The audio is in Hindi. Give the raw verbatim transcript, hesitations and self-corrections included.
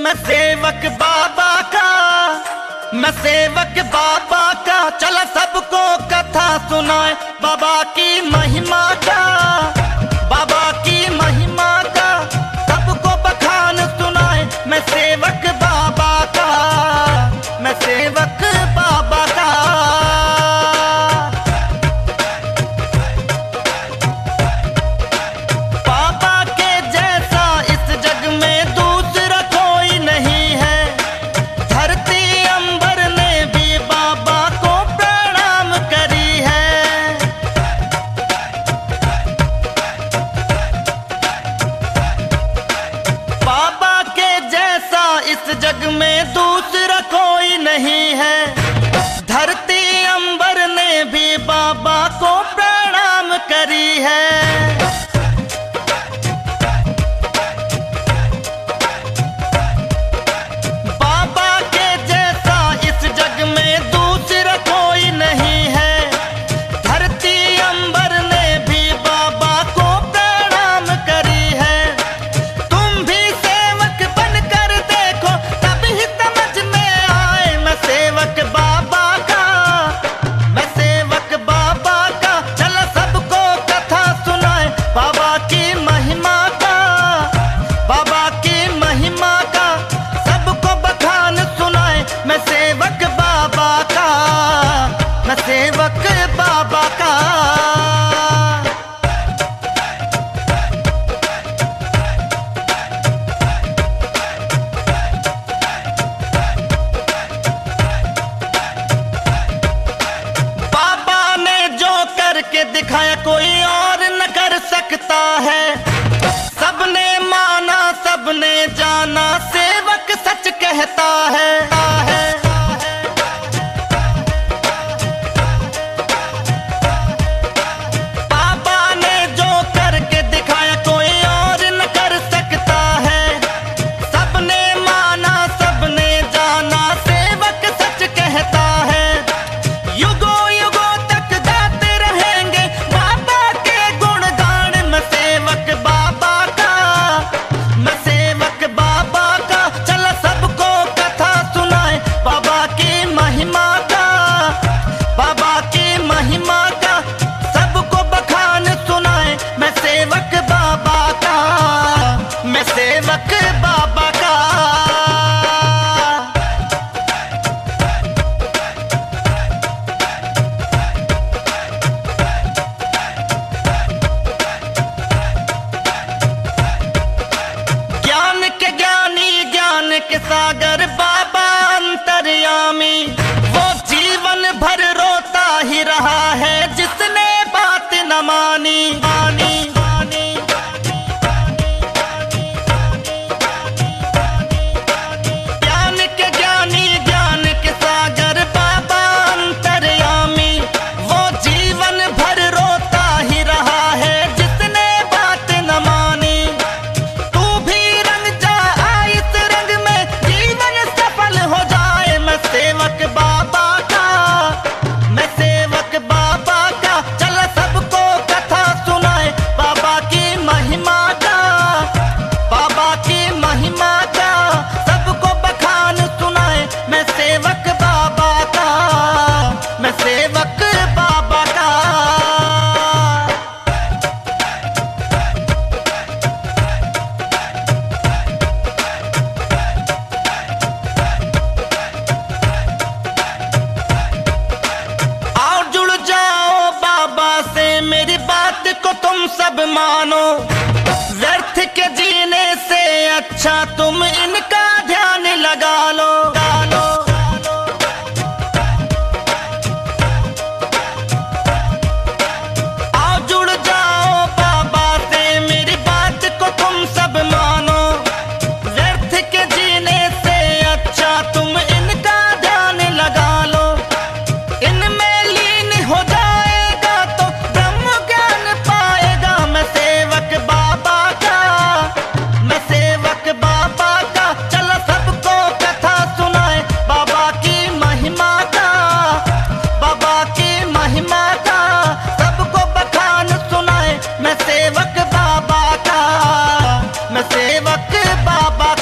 मैं सेवक बाबा का, मैं सेवक बाबा का, चला सबको कथा सुनाए बाबा की महिमा का, बाबा की महिमा का सबको बखान सुनाए। मैं सेवक बाबा का, मैं सेवक बाबा का। बाबा के जैसा इस जग में दूसरा कोई नहीं है। धरती अंबर ने भी बाबा को प्रणाम करी है। बाबा के जैसा इस जग में दूसरा कोई नहीं है। धरती अंबर ने भी बाबा को प्रणाम करी है। सेवक बाबा का। बाबा ने जो करके दिखाया कोई और न कर सकता है। सबने माना सबने जाना, सेवक सच कहता है। सेवक बाबा का। ज्ञान के ज्ञानी ज्ञान के सागर बाबा अंतर्यामी, वो जीवन भर रोता ही रहा है जिसने बात न मानी। मानी सेवक बाबा का। आओ जुड़ जाओ बाबा से, मेरी बात को तुम सब मानो। व्यर्थ के जीने से अच्छा तुम इनका ध्यान लगा लो। सेवक बाबा का, मैं सेवक बाबा